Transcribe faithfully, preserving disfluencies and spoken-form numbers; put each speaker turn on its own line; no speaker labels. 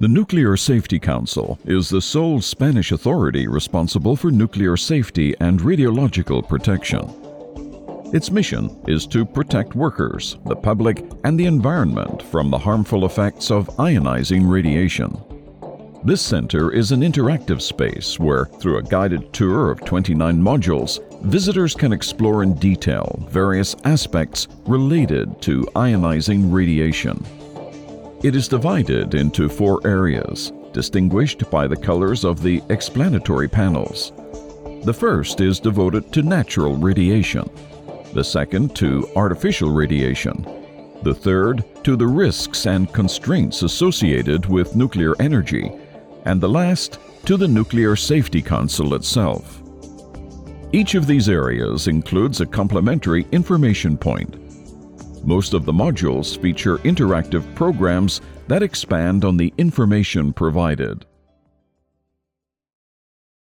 The Nuclear Safety Council is the sole Spanish authority responsible for nuclear safety and radiological protection. Its mission is to protect workers, the public, and the environment from the harmful effects of ionizing radiation. This center is an interactive space where, through a guided tour of twenty-nine modules, visitors can explore in detail various aspects related to ionizing radiation. It is divided into four areas, distinguished by the colors of the explanatory panels. The first is devoted to natural radiation, the second to artificial radiation, the third to the risks and constraints associated with nuclear energy, and the last to the Nuclear Safety Council itself. Each of these areas includes a complementary information point. Most of the modules feature interactive programs that expand on the information provided.